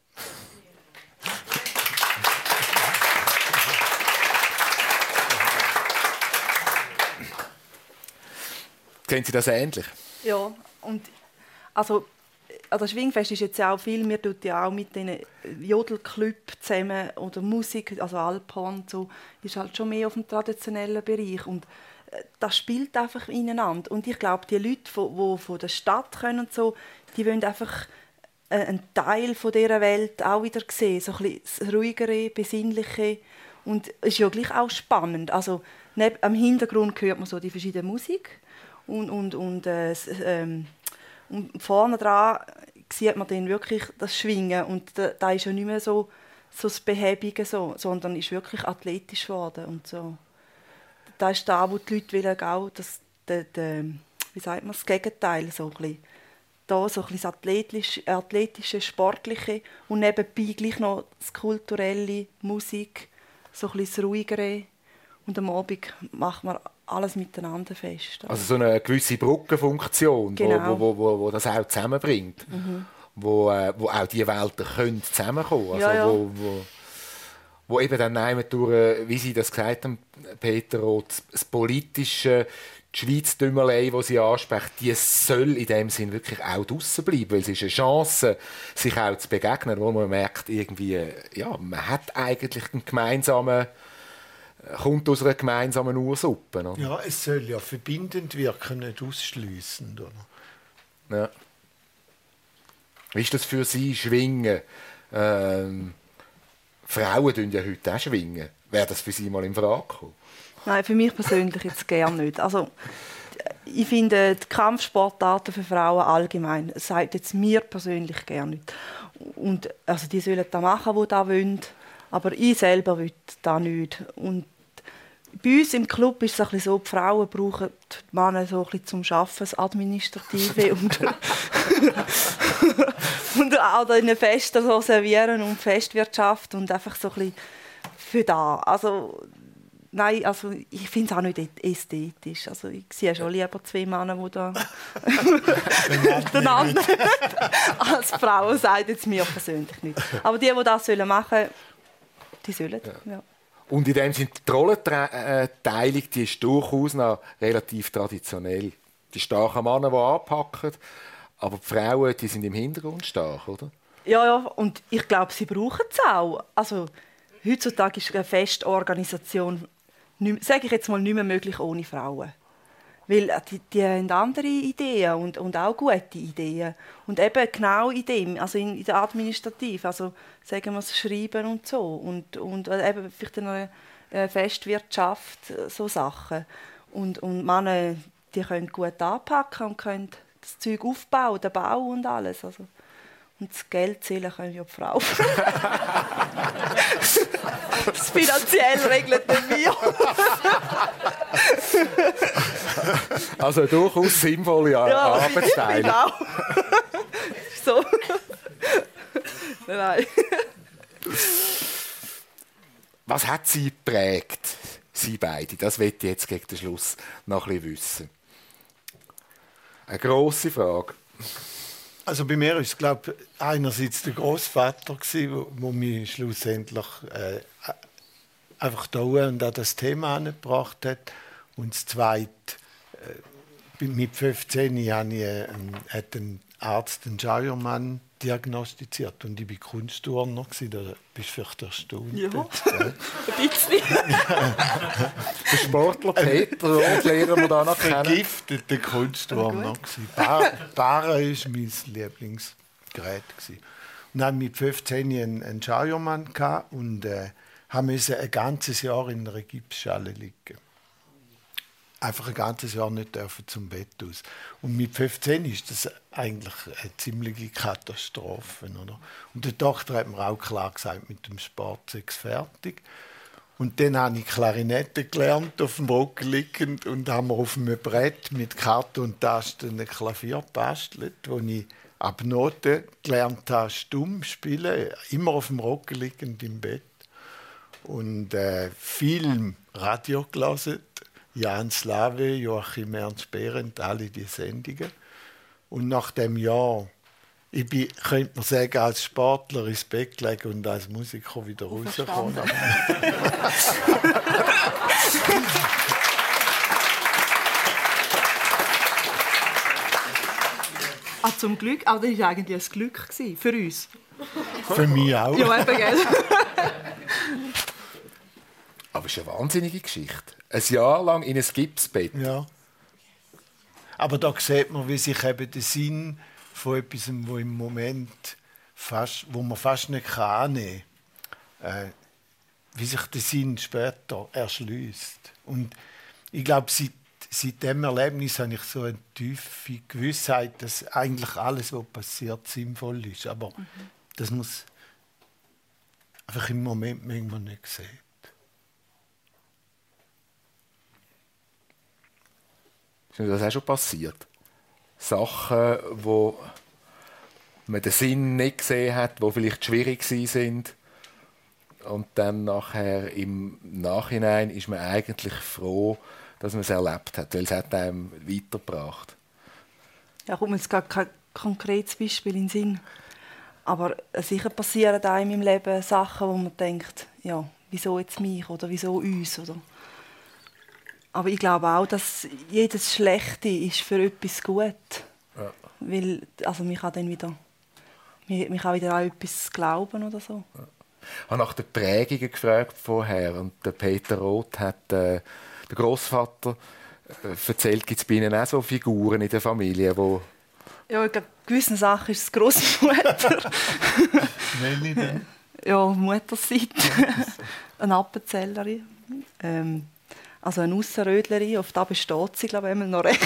Sehen Sie das ähnlich? Ja, und also das Schwingfest ist jetzt auch viel, wir tun ja auch mit den Jodelclub zusammen oder Musik, also Alphorn und so, ist halt schon mehr auf dem traditionellen Bereich und das spielt einfach ineinander. Und ich glaube, die Leute, die von der Stadt kommen und so, die wollen einfach einen Teil von dieser Welt auch wieder sehen, so ein bisschen das Ruhigere, Besinnliche und es ist ja gleich auch spannend. Also am Hintergrund hört man so die verschiedene Musik und vorne dran sieht man dann wirklich das Schwingen und da ist ja nicht mehr so das Behäbige, sondern ist wirklich athletisch geworden und so. Das ist da, wo die Leute wollen, auch wie sagt man, das Gegenteil, so ein bisschen. Da so ein bisschen das athletische, sportliche und nebenbei gleich noch das kulturelle, Musik, so ein bisschen das Ruhigere. Und am Abend macht man alles miteinander fest. Also so eine gewisse Brückenfunktion, genau. wo das auch zusammenbringt. Mhm. Wo auch die Welten können zusammenkommen. Also ja. Wo eben dann durch, wie Sie das gesagt haben, Peter Roth, das politische, die Schweizdümmelei, die Sie ansprechen, die soll in dem Sinn wirklich auch draussen bleiben, weil es ist eine Chance, sich auch zu begegnen, wo man merkt, irgendwie, ja, man hat eigentlich einen gemeinsamen, kommt aus einer gemeinsamen Ursuppe. Oder? Ja, es soll ja verbindend wirken, nicht ausschliessend. Oder? Ja. Wie ist das für Sie, Schwingen? Frauen tun ja heute auch schwingen. Wäre das für Sie mal in Frage gekommen? Nein, für mich persönlich jetzt gerne nicht. Also, ich finde, die Kampfsportarten für Frauen allgemein, sagt jetzt mir persönlich gerne nicht. Und, also, die sollen das machen, die das wollen, aber ich selber will das nicht. Und bei uns im Club ist es ein bisschen so, die Frauen brauchen die Männer so ein bisschen zum Arbeiten, das Administrative und auch in den Festen so servieren und Festwirtschaft und einfach so ein bisschen für da. Also, nein, also ich finde es auch nicht ästhetisch. Also, ich sehe schon lieber zwei Männer, die da miteinander als Frauen, sagt jetzt mir persönlich nicht. Aber die das machen sollen, die sollen. Ja. Und in dem Sinne, die Rollenteilung, die ist durchaus noch relativ traditionell. Die starken Männer, die anpacken, aber die Frauen, die sind im Hintergrund stark, oder? Ja, und ich glaube, sie brauchen es auch. Also, heutzutage ist eine Festorganisation, sage ich jetzt mal, nicht mehr möglich ohne Frauen. Weil die haben andere Ideen und auch gute Ideen. Und eben genau in dem, also in der Administrative, also sagen wir das Schreiben und so. Und eben vielleicht in einer Festwirtschaft, so Sachen. Und Männer, die können gut anpacken und können das Zeug aufbauen, den Bau und alles. Also, und das Geld zählen können ja die Frauen. Das finanziell regelt wir. Also durchaus sinnvolle Arbeitsteilung. Ja, so. Nein. Was hat Sie geprägt, Sie beide? Das möchte ich jetzt gegen den Schluss noch ein bisschen wissen. Eine grosse Frage. Also bei mir war es, glaube ich, einerseits der Großvater, der mich schlussendlich einfach da und an das Thema angebracht hat. Und das Zweite, mit 15 hat ein Arzt den Scheuermann diagnostiziert und ich war Kunstturner. Da bist du vielleicht erstaunt. Ja, ein bisschen. Der Sportler Peter, und lernen wir da noch kennen. Vergifteter Kunstturner. Barren war mein Lieblingsgerät. Und dann mit 15 einen Scheuermann und musste ein ganzes Jahr in einer Gipsschale liegen. Einfach ein ganzes Jahr nicht zum Bett aus. Und mit 15 ist das eigentlich eine ziemliche Katastrophe. Oder? Und der Tochter hat mir auch klar gesagt, mit dem Sport sei es fertig. Und dann habe ich Klarinette gelernt, auf dem Rücken liegend, und haben wir auf einem Brett mit Kartontasten ein Klavier gebastelt, wo ich ab Noten gelernt habe, stumm spielen, immer auf dem Rücken liegend im Bett. Und Film, Radio gelesen, Jan Slave, Joachim Ernst Behrendt, alle die Sendungen. Und nach dem Jahr, könnte man sagen, als Sportler ins Bett legen und als Musiker wieder rauskommen. Zum Glück, aber das war eigentlich ein Glück für uns. Für mich auch. Ja, eben, gell? Aber es ist eine wahnsinnige Geschichte. Ein Jahr lang in ein Gipsbett. Ja. Aber da sieht man, wie sich eben der Sinn von etwas, wo im Moment wo man fast nicht annehmen kann, wie sich der Sinn später erschließt. Und ich glaube, seit diesem Erlebnis habe ich so eine tiefe Gewissheit, dass eigentlich alles, was passiert, sinnvoll ist. Aber das muss einfach im Moment manchmal nicht sehen. Ist das auch schon passiert? Sachen, wo man den Sinn nicht gesehen hat, die vielleicht schwierig sind. Und dann nachher im Nachhinein ist man eigentlich froh, dass man es erlebt hat, weil es hat einem weitergebracht. Ja, kommt mir jetzt gar kein konkretes Beispiel in den Sinn. Aber sicher passieren einem im Leben Sachen, wo man denkt, ja, wieso jetzt mich oder wieso uns? Oder? Aber ich glaube auch, dass jedes Schlechte ist für etwas gut. Ja. Weil, also man kann dann wieder an etwas glauben oder so. Ja. Ich habe nach den Prägungen gefragt vorher und der Peter Roth hat der Großvater erzählt, gibt es bei Ihnen auch so Figuren in der Familie, wo... Ja, ich glaube, gewisse Sachen ist es Großmutter. Welche denn? Ja, Mutterseite. Eine Appenzellerin. Also eine Ausserrödlerin, auf das besteht sie, glaube ich, noch recht.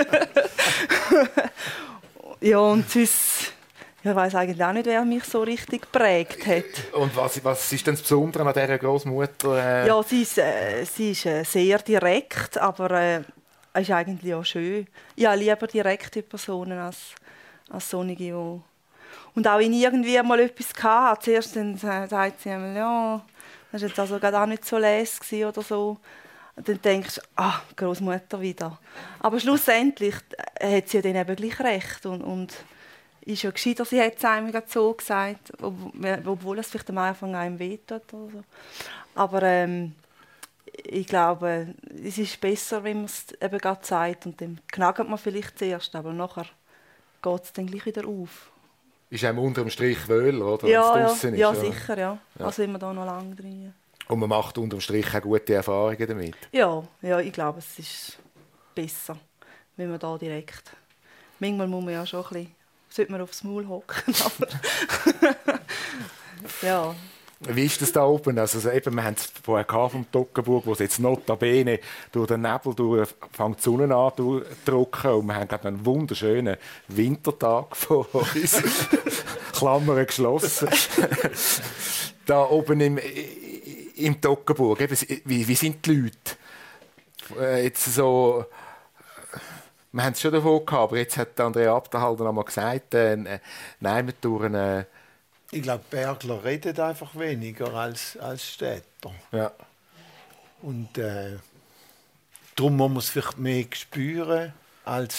Ja, und sonst, ich weiss eigentlich auch nicht, wer mich so richtig geprägt hat. Und was ist denn das Besondere an dieser Großmutter? Ja, sie ist sehr direkt, aber ist eigentlich auch schön. Ich habe lieber direkte Personen als sonnige. Und auch wenn ich irgendwie mal etwas hatte, zuerst dann sagt sie einmal, ja, das war jetzt also gerade auch nicht so lässig oder so. Und dann denkst du, Großmutter wieder. Aber schlussendlich hat sie ja dann eben gleich recht. Und ist ja gescheiter, sie hat es einem so gesagt, obwohl es vielleicht am Anfang einem wehtut. Oder so. Aber ich glaube, es ist besser, wenn man es eben gerade sagt. Und dann knackt man vielleicht zuerst, aber nachher geht es dann gleich wieder auf. Ist einem unter dem Strich wohl, oder? Ja, sicher, ja. Also wenn man da noch lange drin. Und man macht unter dem Strich auch gute Erfahrungen damit? Ja, ich glaube, es ist besser, wenn man da direkt... Manchmal muss man ja schon ein bisschen... Sollte man aufs Maul hocken, aber... ja. Wie ist das da oben? Also eben, wir haben es vorher vom Toggenburg, wo es jetzt notabene durch den Nebel fängt die Sonne an zu drücken und wir haben gerade einen wunderschönen Wintertag vor uns. Klammern geschlossen. Da oben im Toggenburg, wie sind die Leute? Jetzt so, wir haben es schon davon gehabt, aber jetzt hat Andrea Abderhalden einmal gesagt, nein, wir tun Ich glaube, Bergler reden einfach weniger als Städter. Ja. Und darum muss man es vielleicht mehr spüren, als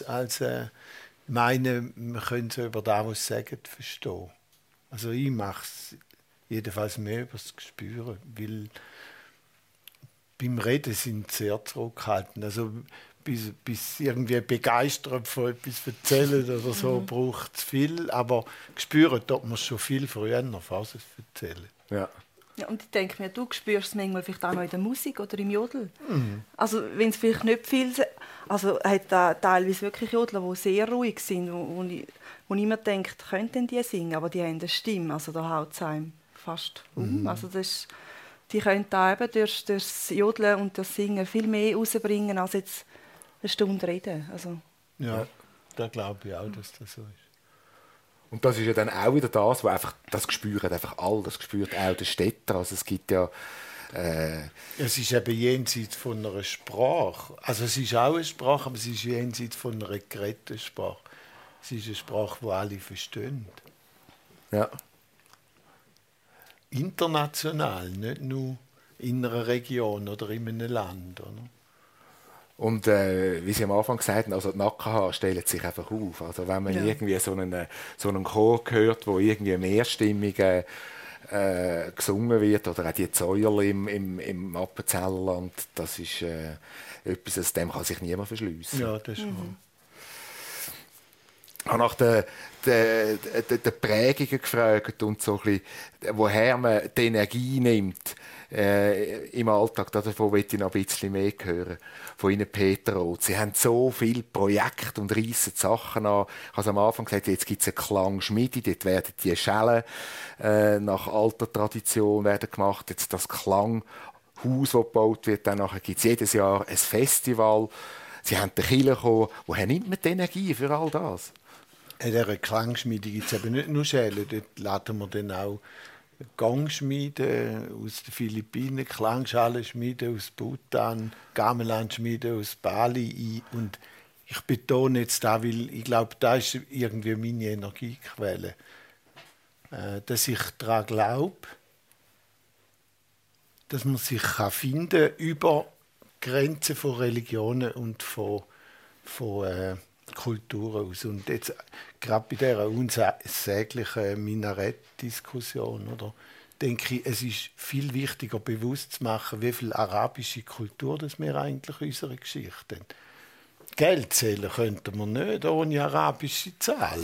meinen, wir können so über das, was sie sagen, verstehen. Also ich mache es jedenfalls mehr über das Gespüren, weil beim Reden sind sie sehr zurückhaltend. Also bis irgendwie begeistert von etwas erzählen oder so, braucht es viel. Aber spüren tut man es schon viel früher, falls es erzählen. Ja. Ja, und ich denke mir, du spürst es manchmal vielleicht auch noch in der Musik oder im Jodel. Also wenn es vielleicht nicht viel... Also hat da teilweise wirklich Jodler, die sehr ruhig sind, wo niemand denkt, könnten die singen, aber die haben eine Stimme, also da haut es einem fast um. Also die können da eben durch das Jodeln und das Singen viel mehr rausbringen, als jetzt eine Stunde reden. Also. Ja, da glaube ich auch, dass das so ist. Und das ist ja dann auch wieder das, wo einfach, das spüren einfach alle, das spürt auch der Städter. Also es gibt ja... Es ist eben jenseits von einer Sprache. Also es ist auch eine Sprache, aber es ist jenseits von einer geretteten Sprache. Es ist eine Sprache, die alle verstehen. Ja. International, nicht nur in einer Region oder in einem Land. Oder? Und wie Sie am Anfang gesagt haben, also die Nackenhaare stellen sich einfach auf. Also wenn man irgendwie so einen Chor hört, wo irgendwie mehrstimmig gesungen wird, oder auch die Zäuerli im Appenzellerland, das ist etwas, aus dem kann sich niemand verschliessen. Ja, das schon. Ich habe nach den Prägungen gefragt und so ein bisschen, woher man die Energie nimmt im Alltag. Davon möchte ich noch ein bisschen mehr hören. Von Ihnen, Peter Roth. Sie haben so viele Projekte und reissen Sachen an. Ich habe am Anfang gesagt, jetzt gibt es eine Klangschmiede, dort werden die Schellen nach alter Tradition werden gemacht. Jetzt das Klanghaus, das gebaut wird, dann gibt es jedes Jahr ein Festival. Sie haben den Kirchenchor. Woher nimmt man die Energie für all das? In dieser Klangschmiede gibt es eben nicht nur Schellen, dort laden wir dann auch Gangschmieden aus den Philippinen, Klangschalenschmieden aus Bhutan, Gamelanschmieden aus Bali ein. Und ich betone jetzt da, weil ich glaube, das ist irgendwie meine Energiequelle. Dass ich daran glaube, dass man sich finden kann über Grenzen von Religionen und von Kulturen aus. Und jetzt gerade bei dieser unsäglichen Minarett-Diskussion, oder, denke ich, es ist viel wichtiger, bewusst zu machen, wie viel arabische Kultur das wir eigentlich in unserer Geschichte haben. Geld zählen könnten wir nicht ohne arabische Zahlen.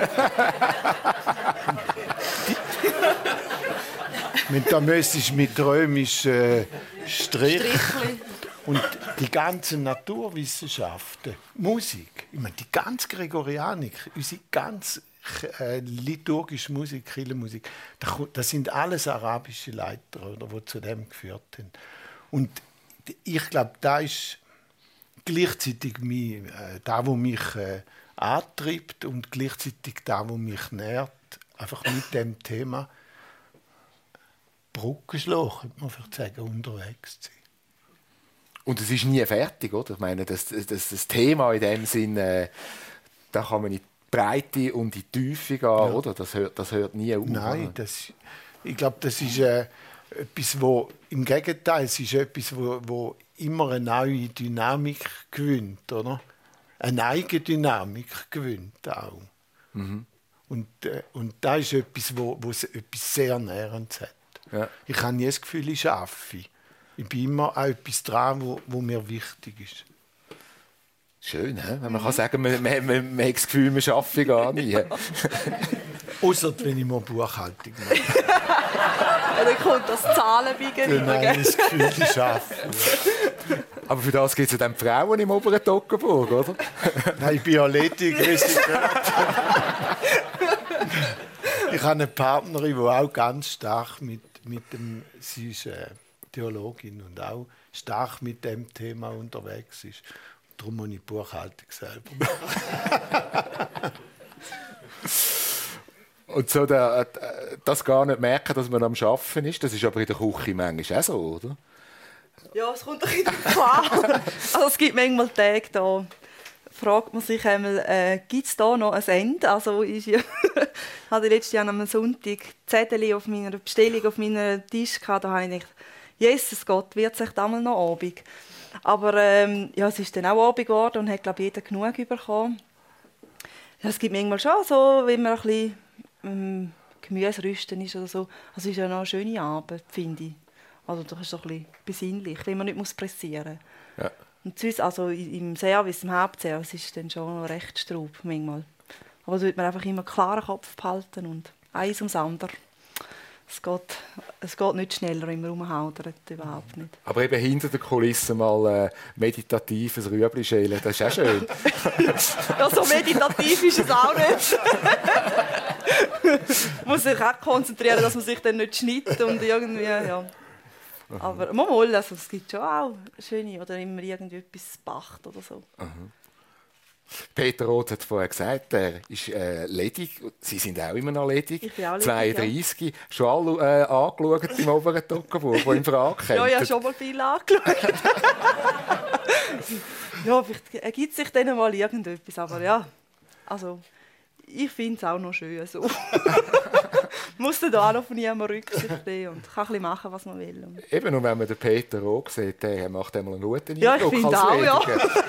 Da müsstest du mit römischen Strichen und die ganzen Naturwissenschaften, Musik, ich meine, die ganze Gregorianik, unsere ganze liturgische Musik, Kirchenmusik, das sind alles arabische Leiter, oder, die zu dem geführt haben. Und ich glaube, da ist gleichzeitig das, was mich antreibt und gleichzeitig das, was mich nährt, einfach mit dem Thema Brückenschlag, könnte man vielleicht sagen, unterwegs zu sein. Und es ist nie fertig, oder? Ich meine, das Thema in dem Sinn, da kann man in die Breite und in die Tiefe gehen, ja. Oder? Das hört nie auf. Nein, ich glaube, das ist etwas, wo im Gegenteil, es ist etwas, wo immer eine neue Dynamik gewinnt, oder? Eine eigene Dynamik gewinnt auch. Mhm. Und da ist etwas, wo etwas sehr Nährendes hat. Ja. Ich habe nie das Gefühl, ich arbeite. Ich bin immer auch etwas dran, wo mir wichtig ist. Schön, wenn man kann sagen, man hat das Gefühl, wir arbeiten gar nie. Ausser wenn ich mal Buchhaltung mache. Ja, dann kommt das Zahlenbiegen rein. Dann habe ich das Gefühl, ich arbeite. Aber für das gibt es ja dann Frauen im oberen Toggenburg, oder? Nein, ich bin ja ledig, wie Sie gehört. Ich habe eine Partnerin, die auch ganz stark mit dem... Sie ist Theologin und auch stark mit dem Thema unterwegs ist. Darum muss ich Buchhaltung selber machen. Und so das gar nicht merken, dass man am Arbeiten ist, das ist aber in der Küche manchmal auch so, oder? Ja, es kommt ein bisschen darauf an. Also es gibt manchmal Tage, da fragt man sich einmal, gibt es da noch ein Ende? Also ich hatte letztes Jahr am Sonntag Zettel auf meiner Bestellung auf meinem Tisch gehabt. Da habe ich gedacht, Jesus Gott, wird es echt einmal noch Abend? Aber es ist dann auch Abend geworden und hat, glaube ich, jeder genug bekommen. Ja, es gibt manchmal schon so, wenn man ein bisschen Gemüse rüsten ist oder so. Also es ist ja noch eine schöne Arbeit, finde ich. Also das ist so ein bisschen besinnlich, wenn man nicht pressieren muss. Ja. Und sonst, also im Service, im Hauptservice, ist es dann schon recht straub manchmal. Aber da sollte man einfach immer einen klaren Kopf behalten und eins ums andere. Es geht nicht schneller, wenn man rumhaudert, überhaupt nicht. Aber eben hinter der Kulisse mal meditatives Rüebli schälen, das ist auch schön. Ja, so meditativ ist es auch nicht. Man muss sich auch konzentrieren, dass man sich dann nicht schneidet und irgendwie, ja. Aber mal, also es gibt schon auch schöne oder immer irgendetwas Bacht oder so. Peter Roth hat vorher gesagt, er ist ledig. Sie sind auch immer noch ledig. Ich bin auch ledig, 32. Ja. Schon alle angeschaut im oberen Toggenburg, die in Frage kommen. Ja, ich habe schon mal viel angeschaut. Ja, vielleicht ergibt sich dann mal irgendetwas. Aber ja, also ich finde es auch noch schön so. Muss da auch noch von niemandem Rücksicht nehmen und kann ein bisschen machen, was man will. Eben, und wenn man den Peter Roth sieht, der macht einmal einen guten Eindruck. Ja, ich finde auch, ja.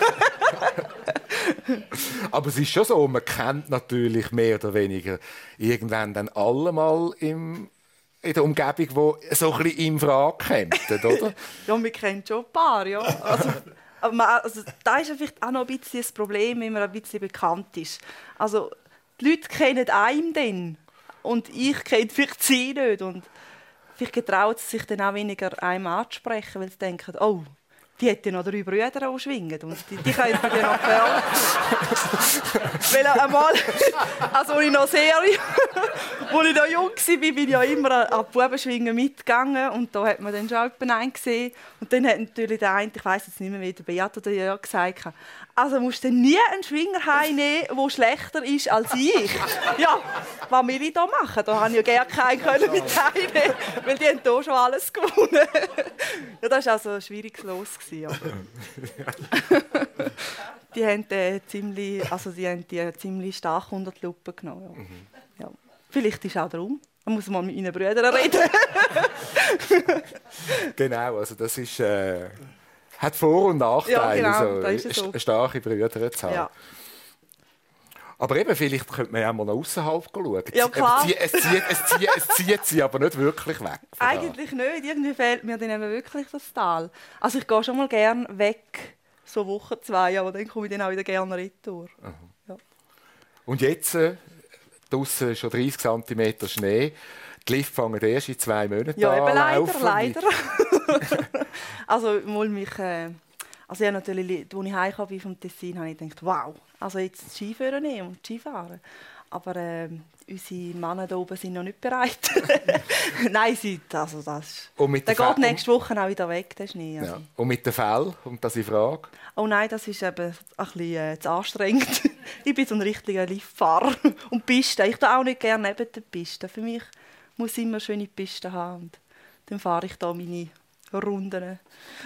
Aber es ist schon so, man kennt natürlich mehr oder weniger irgendwann dann alle mal in der Umgebung, die so ein bisschen in Frage kommen, oder? Ja, wir kennen schon ein paar, ja. Also da ist ja vielleicht auch noch ein bisschen das Problem, wenn man ein bisschen bekannt ist. Also die Leute kennen einen dann und ich kenne vielleicht sie nicht. Und vielleicht getrauen sie sich dann auch weniger einem anzusprechen, weil sie denken, oh, die hat ja noch 3 Brüder, die schwingen. Und die können ja noch hören. Weil einmal, also als ich noch als ich noch jung war, bin ich ja immer an die Bubenschwingen mitgegangen. Und da hat man dann schon jemanden einen gesehen. Und dann hat natürlich der eine, ich weiss jetzt nicht mehr, wie der Beat oder der Jörg gesagt hat, also musst du nie einen Schwinger heimnehmen, der schlechter ist als ich. Ja, was will ich da machen? Da habe ich ja gerne keinen mit heimnehmen, weil die haben hier schon alles gewonnen. Ja, das war also ein schwieriges Los. Die haben die ziemlich stark unter die Lupe genommen. Ja. Ja. Vielleicht ist es auch darum. Man muss mal mit meinen Brüdern reden. Genau, also das ist, hat Vor- und Nachteile, ja, genau, so starke Brüder zu haben. Ja. Aber eben, vielleicht könnte man ja mal nach außerhalb schauen. Ja, klar. Es zieht sie aber nicht wirklich weg. Eigentlich nicht. Irgendwie fehlt mir dann eben wirklich das Tal. Also ich gehe schon mal gerne weg, so Woche, 2, aber dann komme ich dann auch wieder gerne retour. Ja. Und jetzt, draussen schon 30 cm Schnee. Die Lift fangen erst in 2 Monaten ja, an. Ja, eben leider. Also mal mich... Also ja, natürlich, als ich heimgekommen vom Tessin, habe ich gedacht, wow, also jetzt Skifahren nehmen und Skifahren. Aber unsere Männer hier oben sind noch nicht bereit. Nein, also das der geht nächste Woche auch wieder weg, der Schnee. Also. Ja. Und mit den Fällen, kommt das in Frage? Oh nein, das ist eben ein bisschen zu anstrengend. Ich bin so ein richtiger Liftfahrer. Und Piste, ich tue auch nicht gerne neben der Piste. Für mich muss ich immer schöne Piste haben. Und dann fahre ich da meine Runden.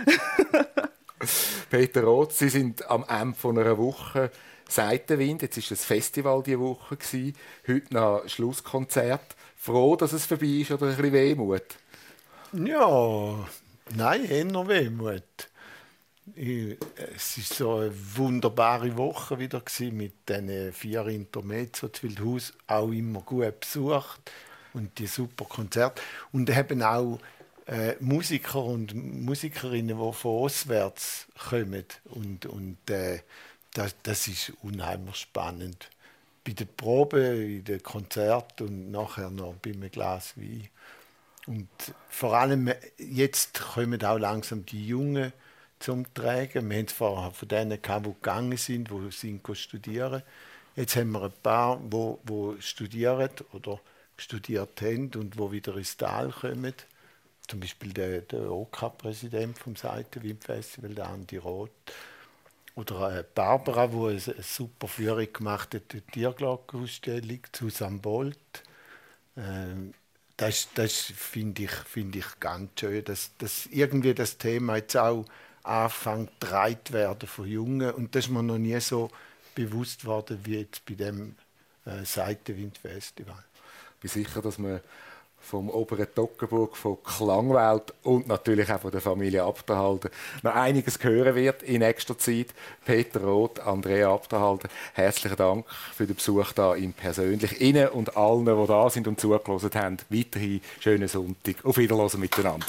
Peter Roth, Sie sind am Ende von einer Woche Seitenwind. Jetzt war das Festival diese Woche. Heute noch Schlusskonzert. Froh, dass es vorbei ist oder ein bisschen Wehmut? Ja, nein, eher Wehmut. Es war so eine wunderbare Woche wieder mit diesen 4 Intermezzo. Das Wildhaus auch immer gut besucht und die super Konzerte. Und eben auch Musiker und Musikerinnen, die von auswärts kommen. Und das ist unheimlich spannend. Bei den Proben, in den Konzerten und nachher noch bei einem Glas Wein. Und vor allem jetzt kommen auch langsam die Jungen zum Tragen. Wir haben es vorher von denen gehabt, die gegangen sind, die studieren. Jetzt haben wir ein paar, die studieren oder studiert haben und die wieder ins Tal kommen. Zum Beispiel der OK-Präsident vom Seitenwind-Festival, der Andi Roth. Oder Barbara, die eine super Führung gemacht hat, die Tierglockenausstellung, Susanne Bolt. Das finde ich ganz schön, dass irgendwie das Thema jetzt auch anfängt getragen werden von Jungen. Und das ist mir noch nie so bewusst worden wie jetzt bei dem Seitenwind-Festival. Ich bin sicher, dass man vom oberen Toggenburg, von Klangwelt und natürlich auch von der Familie Abderhalden noch einiges hören wird in nächster Zeit. Peter Roth, Andrea Abderhalden, herzlichen Dank für den Besuch da im Persönlich. Ihnen und allen, die da sind und zugelassen haben, weiterhin schönen Sonntag. Auf Wiederhören miteinander.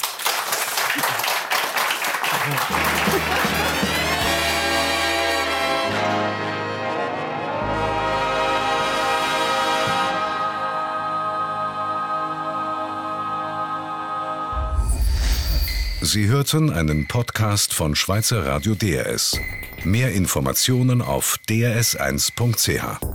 Sie hörten einen Podcast von Schweizer Radio DRS. Mehr Informationen auf drs1.ch.